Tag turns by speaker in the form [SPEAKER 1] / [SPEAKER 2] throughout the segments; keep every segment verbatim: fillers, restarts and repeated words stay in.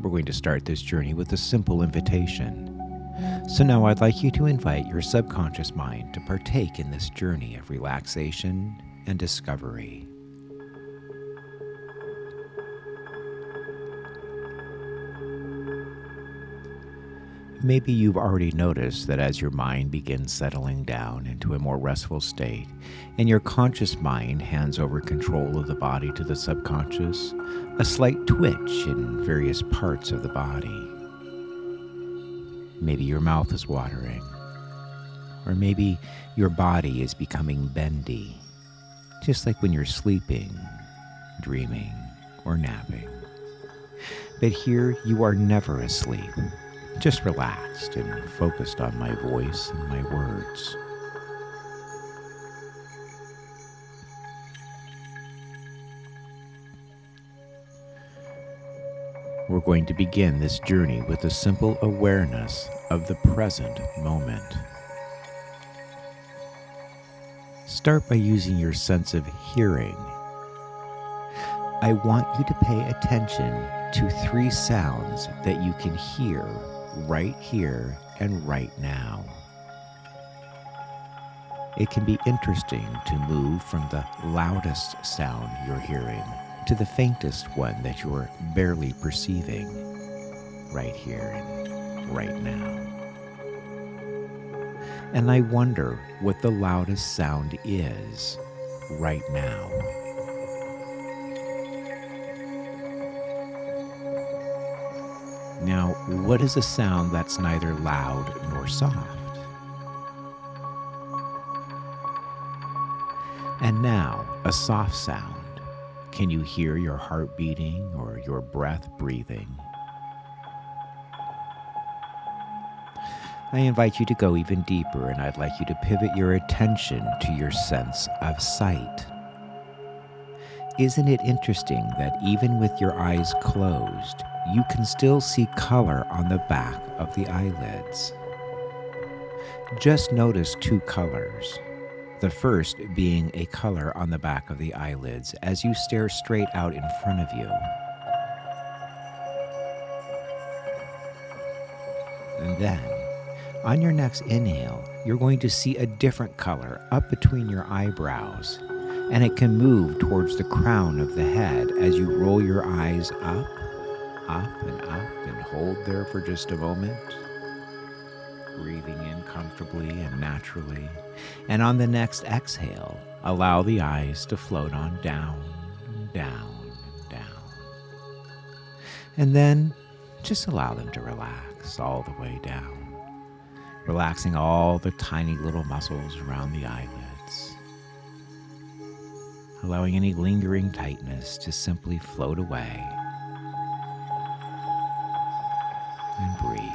[SPEAKER 1] We're going to start this journey with a simple invitation. So now I'd like you to invite your subconscious mind to partake in this journey of relaxation and discovery. Maybe you've already noticed that as your mind begins settling down into a more restful state, and your conscious mind hands over control of the body to the subconscious, a slight twitch in various parts of the body. Maybe your mouth is watering, or maybe your body is becoming bendy, just like when you're sleeping, dreaming, or napping. But here you are never asleep. Just relaxed and focused on my voice and my words. We're going to begin this journey with a simple awareness of the present moment. Start by using your sense of hearing. I want you to pay attention to three sounds that you can hear right here and right now. It can be interesting to move from the loudest sound you're hearing to the faintest one that you're barely perceiving right here and right now. And I wonder what the loudest sound is right now. Now, what is a sound that's neither loud nor soft? And now, a soft sound. Can you hear your heart beating or your breath breathing? I invite you to go even deeper, and I'd like you to pivot your attention to your sense of sight. Isn't it interesting that even with your eyes closed, you can still see color on the back of the eyelids? Just notice two colors. The first being a color on the back of the eyelids as you stare straight out in front of you. And then, on your next inhale, you're going to see a different color up between your eyebrows, and it can move towards the crown of the head as you roll your eyes up, up and up, and hold there for just a moment, breathing in comfortably and naturally. And on the next exhale, allow the eyes to float on down, and down, and down. And then just allow them to relax all the way down, relaxing all the tiny little muscles around the eyelids, allowing any lingering tightness to simply float away. And breathe.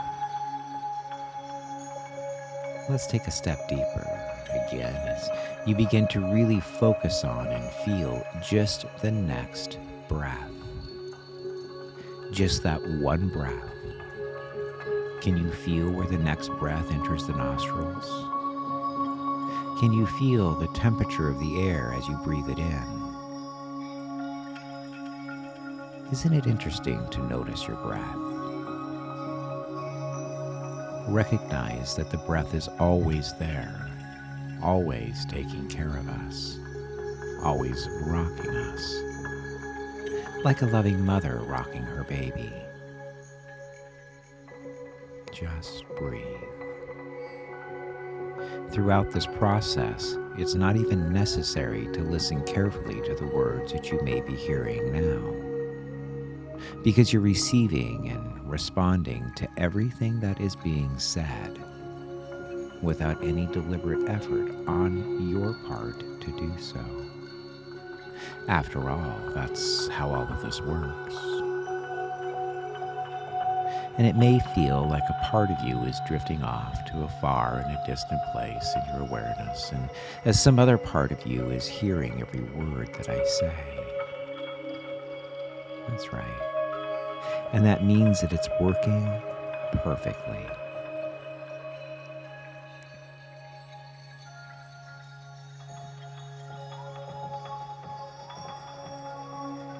[SPEAKER 1] Let's take a step deeper again as you begin to really focus on and feel just the next breath. Just that one breath. Can you feel where the next breath enters the nostrils? Can you feel the temperature of the air as you breathe it in? Isn't it interesting to notice your breath? Recognize that the breath is always there, always taking care of us, always rocking us, like a loving mother rocking her baby. Just breathe. Throughout this process, it's not even necessary to listen carefully to the words that you may be hearing now, because you're receiving and responding to everything that is being said without any deliberate effort on your part to do so. After all, that's how all of this works. And it may feel like a part of you is drifting off to a far and a distant place in your awareness, and as some other part of you is hearing every word that I say. That's right. And that means that it's working perfectly.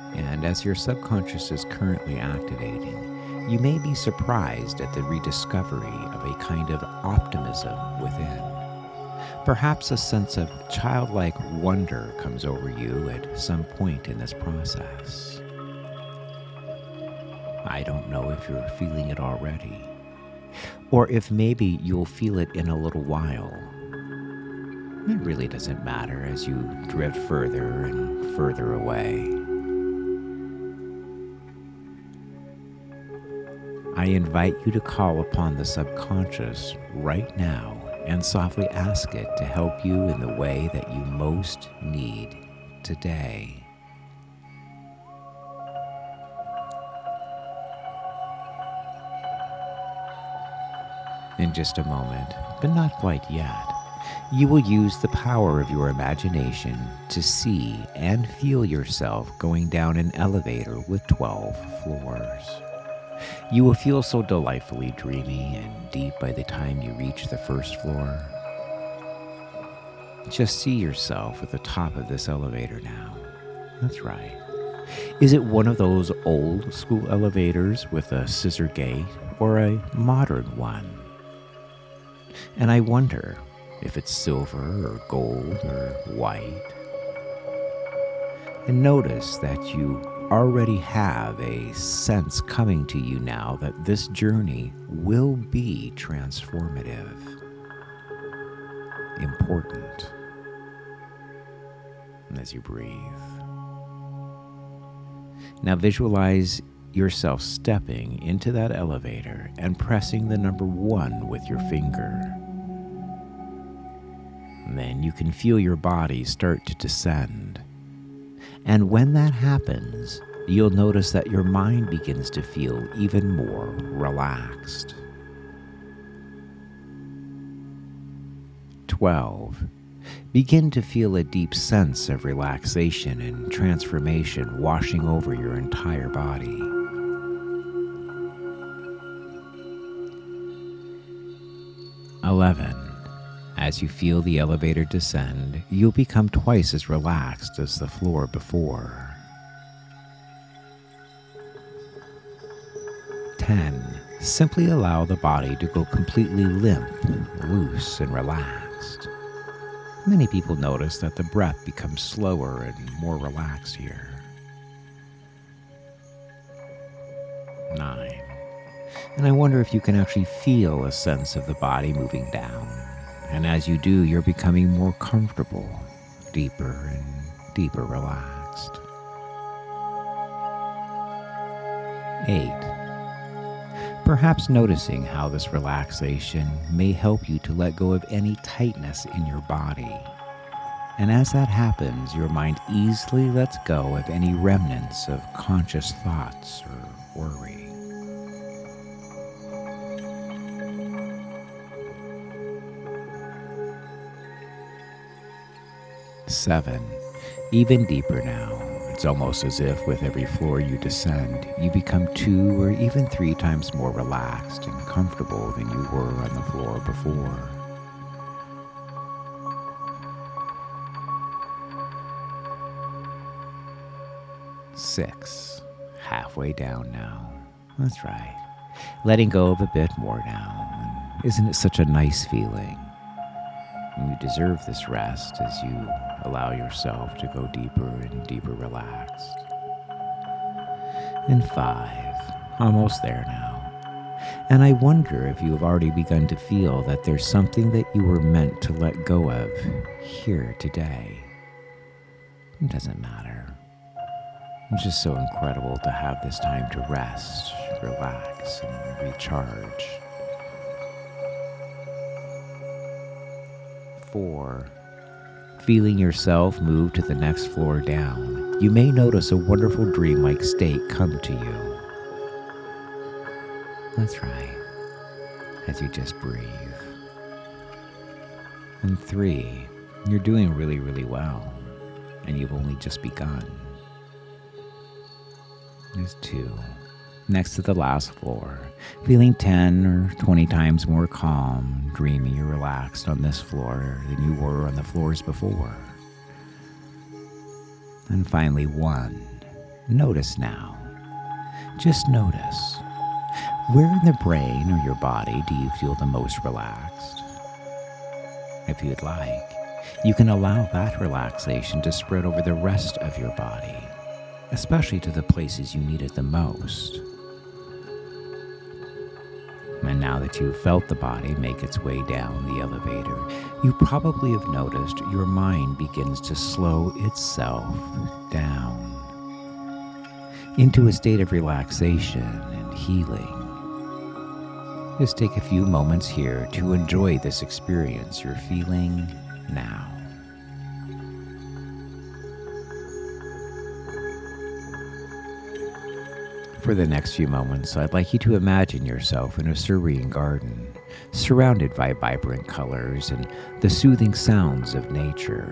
[SPEAKER 1] And as your subconscious is currently activating, you may be surprised at the rediscovery of a kind of optimism within. Perhaps a sense of childlike wonder comes over you at some point in this process. I don't know if you're feeling it already, or if maybe you'll feel it in a little while. It really doesn't matter as you drift further and further away. I invite you to call upon the subconscious right now and softly ask it to help you in the way that you most need today. In just a moment, but not quite yet, you will use the power of your imagination to see and feel yourself going down an elevator with twelve floors. You will feel so delightfully dreamy and deep by the time you reach the first floor. Just see yourself at the top of this elevator now. That's right. Is it one of those old school elevators with a scissor gate or a modern one? And I wonder if it's silver or gold or white. And notice that you already have a sense coming to you now that this journey will be transformative, important. As you breathe, now visualize yourself stepping into that elevator and pressing the number one with your finger. And then you can feel your body start to descend. And when that happens, you'll notice that your mind begins to feel even more relaxed. twelve. Begin to feel a deep sense of relaxation and transformation washing over your entire body. eleven. As you feel the elevator descend, you'll become twice as relaxed as the floor before. ten. Simply allow the body to go completely limp, loose, and relaxed. Many people notice that the breath becomes slower and more relaxed here. nine. And I wonder if you can actually feel a sense of the body moving down. And as you do, you're becoming more comfortable, deeper and deeper relaxed. eight. Perhaps noticing how this relaxation may help you to let go of any tightness in your body. And as that happens, your mind easily lets go of any remnants of conscious thoughts or worry. seven. Even deeper now. It's almost as if with every floor you descend, you become two or even three times more relaxed and comfortable than you were on the floor before. Six. Halfway down now. That's right. Letting go of a bit more now. And isn't it such a nice feeling? And you deserve this rest as you allow yourself to go deeper and deeper relaxed. And five, almost there now. And I wonder if you have already begun to feel that there's something that you were meant to let go of here today. It doesn't matter. It's just so incredible to have this time to rest, relax, and recharge. Four. Feeling yourself move to the next floor down, you may notice a wonderful dreamlike state come to you. That's right, as you just breathe. And three, you're doing really, really well, and you've only just begun. There's two, next to the last floor, feeling ten or twenty times more calm, dreamy, or relaxed on this floor than you were on the floors before. And finally one, Notice now. Just notice. Where in the brain or your body do you feel the most relaxed? If you'd like, you can allow that relaxation to spread over the rest of your body, especially to the places you need it the most. And now that you've felt the body make its way down the elevator, you probably have noticed your mind begins to slow itself down into a state of relaxation and healing. Just take a few moments here to enjoy this experience you're feeling now. For the next few moments, I'd like you to imagine yourself in a serene garden, surrounded by vibrant colors and the soothing sounds of nature.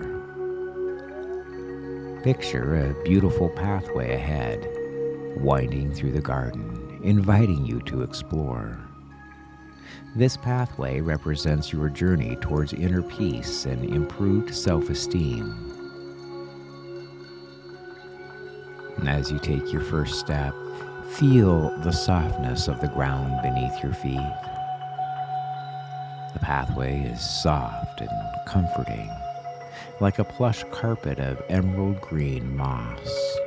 [SPEAKER 1] Picture a beautiful pathway ahead, winding through the garden, inviting you to explore. This pathway represents your journey towards inner peace and improved self-esteem. And as you take your first step, feel the softness of the ground beneath your feet. The pathway is soft and comforting, like a plush carpet of emerald green moss.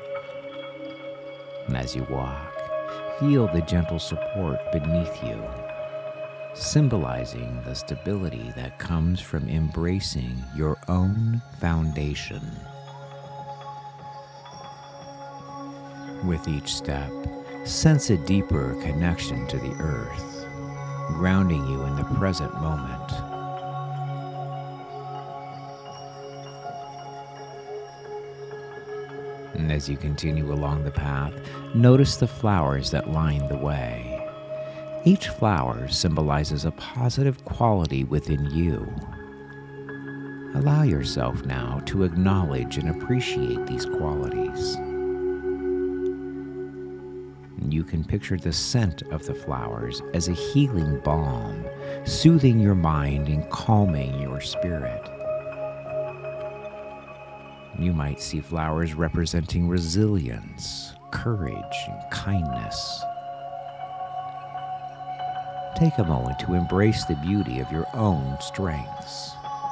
[SPEAKER 1] And as you walk, feel the gentle support beneath you, symbolizing the stability that comes from embracing your own foundation. With each step, sense a deeper connection to the earth, grounding you in the present moment. And as you continue along the path, notice the flowers that line the way. Each flower symbolizes a positive quality within you. Allow yourself now to acknowledge and appreciate these qualities. You can picture the scent of the flowers as a healing balm, soothing your mind and calming your spirit. You might see flowers representing resilience, courage, and kindness. Take a moment to embrace the beauty of your own strengths.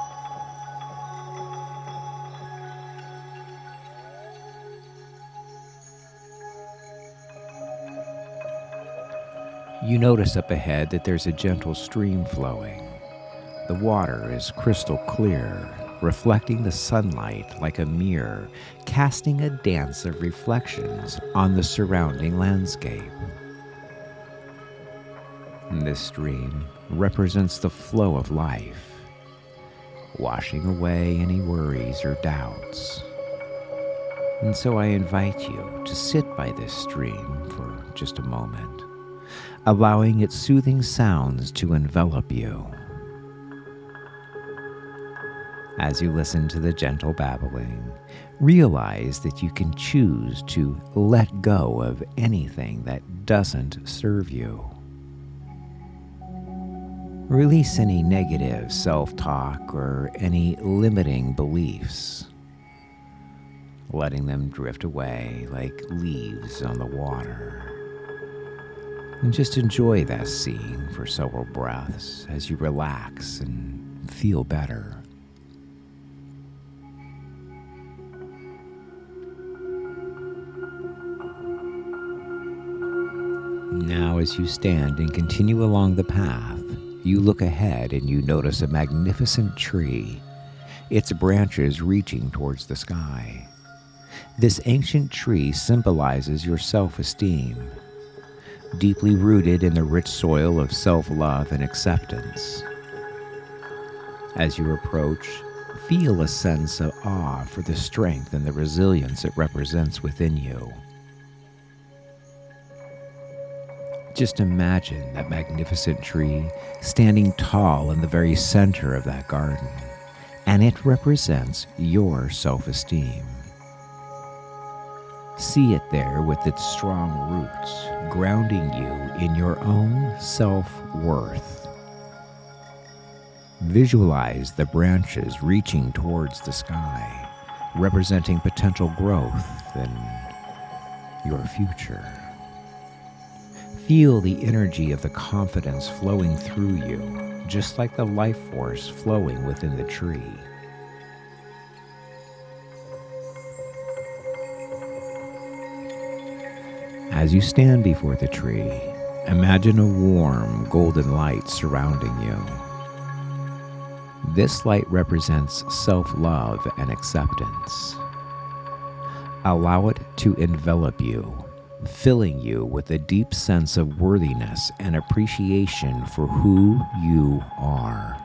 [SPEAKER 1] You notice up ahead that there's a gentle stream flowing. The water is crystal clear, reflecting the sunlight like a mirror, casting a dance of reflections on the surrounding landscape. This stream represents the flow of life, washing away any worries or doubts. And so I invite you to sit by this stream for just a moment, allowing its soothing sounds to envelop you. As you listen to the gentle babbling, realize that you can choose to let go of anything that doesn't serve you. Release any negative self-talk or any limiting beliefs, letting them drift away like leaves on the water. And just enjoy that scene for several breaths as you relax and feel better. Now, as you stand and continue along the path, you look ahead and you notice a magnificent tree, its branches reaching towards the sky. This ancient tree symbolizes your self-esteem, deeply rooted in the rich soil of self-love and acceptance. As you approach, feel a sense of awe for the strength and the resilience it represents within you. Just imagine that magnificent tree standing tall in the very center of that garden, and it represents your self-esteem. See it there with its strong roots, grounding you in your own self-worth. Visualize the branches reaching towards the sky, representing potential growth and your future. Feel the energy of the confidence flowing through you, just like the life force flowing within the tree. As you stand before the tree, imagine a warm, golden light surrounding you. This light represents self-love and acceptance. Allow it to envelop you, filling you with a deep sense of worthiness and appreciation for who you are.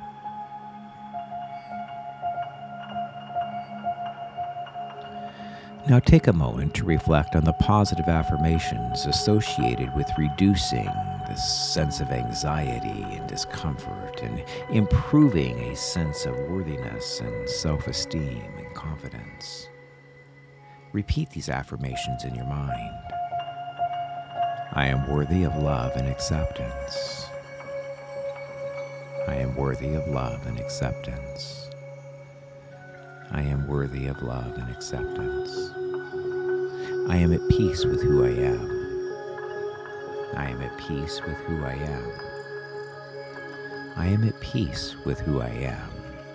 [SPEAKER 1] Now take a moment to reflect on the positive affirmations associated with reducing this sense of anxiety and discomfort and improving a sense of worthiness and self-esteem and confidence. Repeat these affirmations in your mind. I am worthy of love and acceptance. I am worthy of love and acceptance. I am worthy of love and acceptance. I am at peace with who I am. I am at peace with who I am. I am at peace with who I am.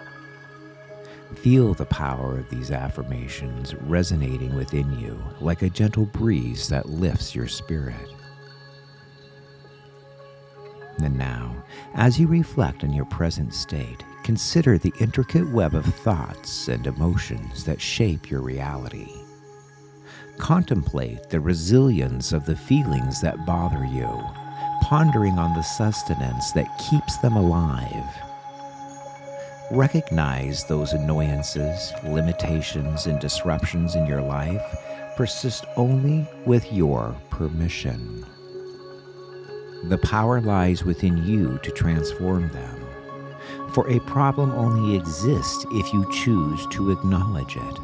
[SPEAKER 1] Feel the power of these affirmations resonating within you like a gentle breeze that lifts your spirit. And now, as you reflect on your present state, consider the intricate web of thoughts and emotions that shape your reality. Contemplate the resilience of the feelings that bother you, pondering on the sustenance that keeps them alive. Recognize those annoyances, limitations, and disruptions in your life persist only with your permission. The power lies within you to transform them, for a problem only exists if you choose to acknowledge it.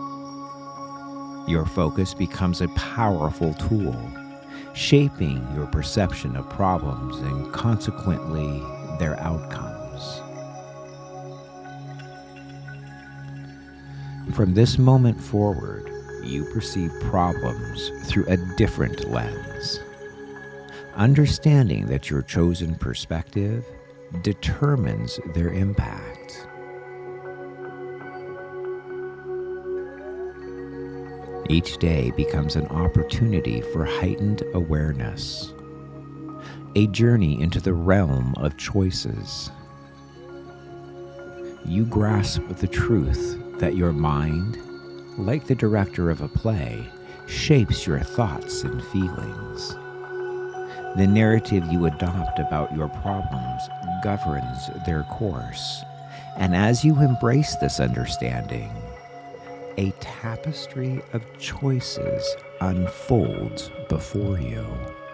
[SPEAKER 1] Your focus becomes a powerful tool, shaping your perception of problems and consequently their outcomes. From this moment forward, you perceive problems through a different lens, understanding that your chosen perspective determines their impact. Each day becomes an opportunity for heightened awareness, a journey into the realm of choices. You grasp the truth that your mind, like the director of a play, shapes your thoughts and feelings. The narrative you adopt about your problems governs their course, and as you embrace this understanding, a tapestry of choices unfolds before you.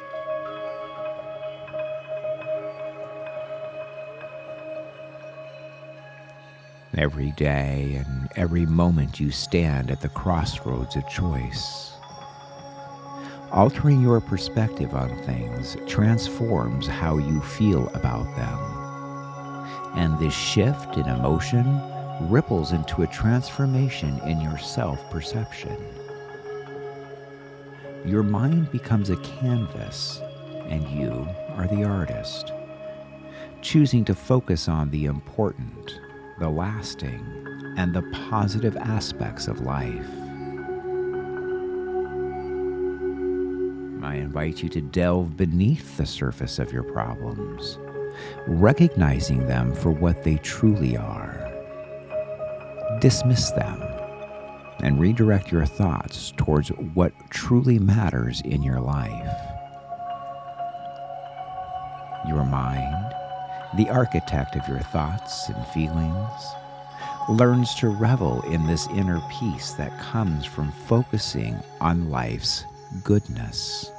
[SPEAKER 1] Every day and every moment you stand at the crossroads of choice. Altering your perspective on things transforms how you feel about them. And this shift in emotion ripples into a transformation in your self-perception. Your mind becomes a canvas, and you are the artist, choosing to focus on the important, the lasting, and the positive aspects of life. I invite you to delve beneath the surface of your problems, recognizing them for what they truly are. Dismiss them and redirect your thoughts towards what truly matters in your life. Your mind, the architect of your thoughts and feelings, learns to revel in this inner peace that comes from focusing on life's goodness.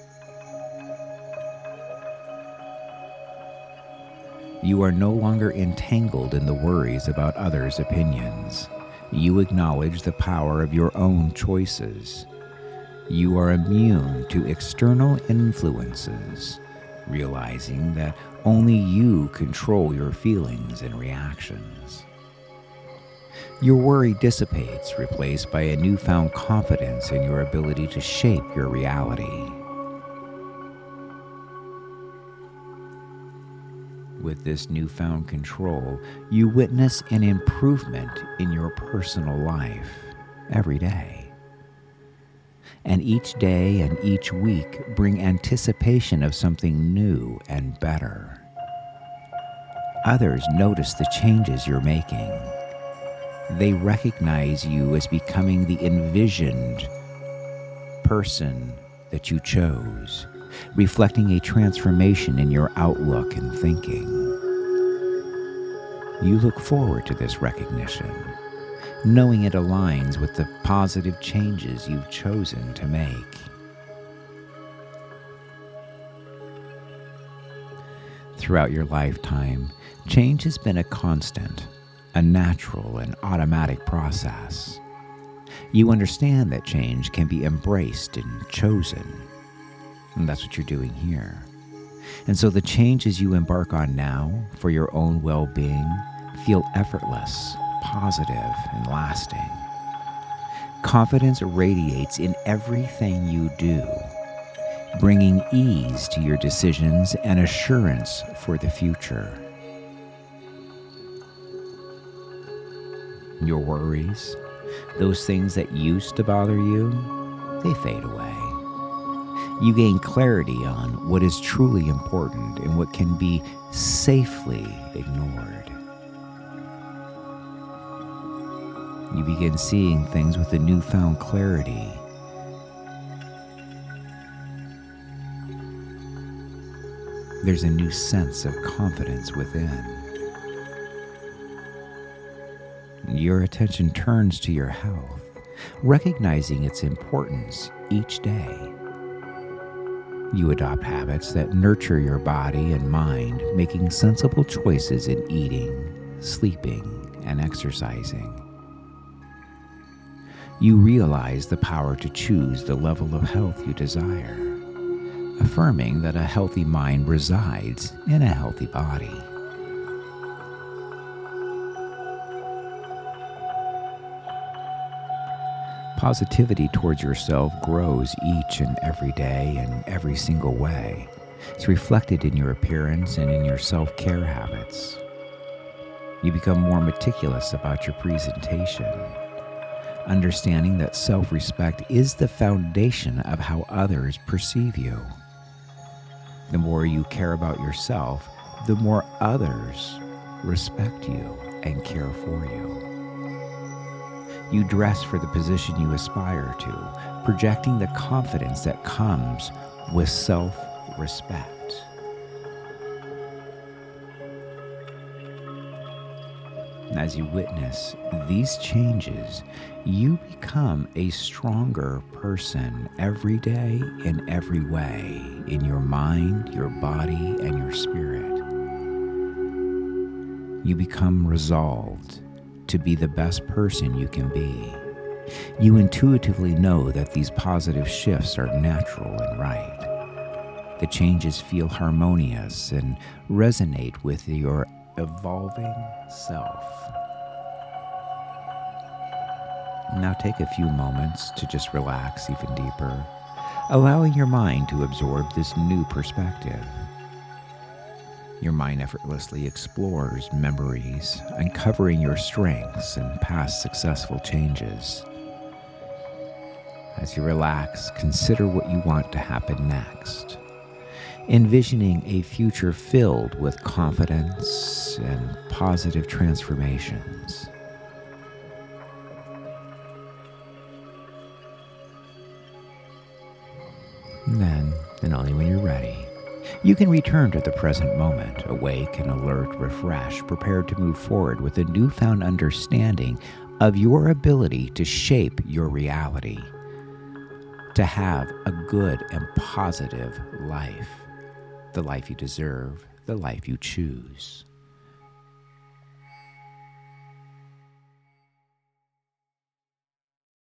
[SPEAKER 1] You are no longer entangled in the worries about others' opinions. You acknowledge the power of your own choices. You are immune to external influences, realizing that only you control your feelings and reactions. Your worry dissipates, replaced by a newfound confidence in your ability to shape your reality. With this newfound control, you witness an improvement in your personal life every day. And each day and each week bring anticipation of something new and better. Others notice the changes you're making. They recognize you as becoming the envisioned person that you chose, reflecting a transformation in your outlook and thinking. You look forward to this recognition, knowing it aligns with the positive changes you've chosen to make. Throughout your lifetime, change has been a constant, a natural and automatic process. You understand that change can be embraced and chosen. And that's what you're doing here. And so the changes you embark on now for your own well-being feel effortless, positive, and lasting. Confidence radiates in everything you do, bringing ease to your decisions and assurance for the future. Your worries, those things that used to bother you, they fade away. You gain clarity on what is truly important and what can be safely ignored. You begin seeing things with a newfound clarity. There's a new sense of confidence within. Your attention turns to your health, recognizing its importance each day. You adopt habits that nurture your body and mind, making sensible choices in eating, sleeping, and exercising. You realize the power to choose the level of health you desire, affirming that a healthy mind resides in a healthy body. Positivity towards yourself grows each and every day in every single way. It's reflected in your appearance and in your self-care habits. You become more meticulous about your presentation, understanding that self-respect is the foundation of how others perceive you. The more you care about yourself, the more others respect you and care for you. You dress for the position you aspire to, projecting the confidence that comes with self-respect. As you witness these changes, you become a stronger person every day in every way, in your mind, your body, and your spirit. You become resolved to be the best person you can be. You intuitively know that these positive shifts are natural and right. The changes feel harmonious and resonate with your evolving self. Now take a few moments to just relax even deeper, allowing your mind to absorb this new perspective. Your mind effortlessly explores memories, uncovering your strengths and past successful changes. As you relax, consider what you want to happen next, envisioning a future filled with confidence and positive transformations. And then, and only when you're ready, you can return to the present moment, awake and alert, refreshed, prepared to move forward with a newfound understanding of your ability to shape your reality, to have a good and positive life, the life you deserve, the life you choose.